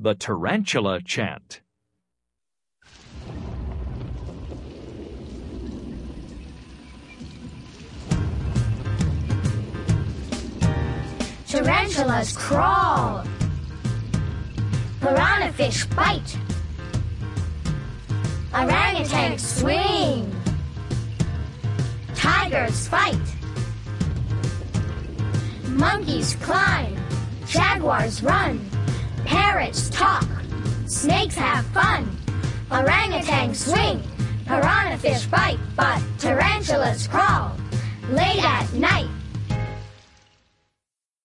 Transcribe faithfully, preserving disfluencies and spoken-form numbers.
the tarantula chant. Tarantulas crawl. Piranhafish bite. Orangutans swing. Tigers fight. Monkeys climb. Jaguars run. Parrots talk. Snakes have fun. Orangutans swing. Piranhafish bite. But tarantulas crawl. Late at night.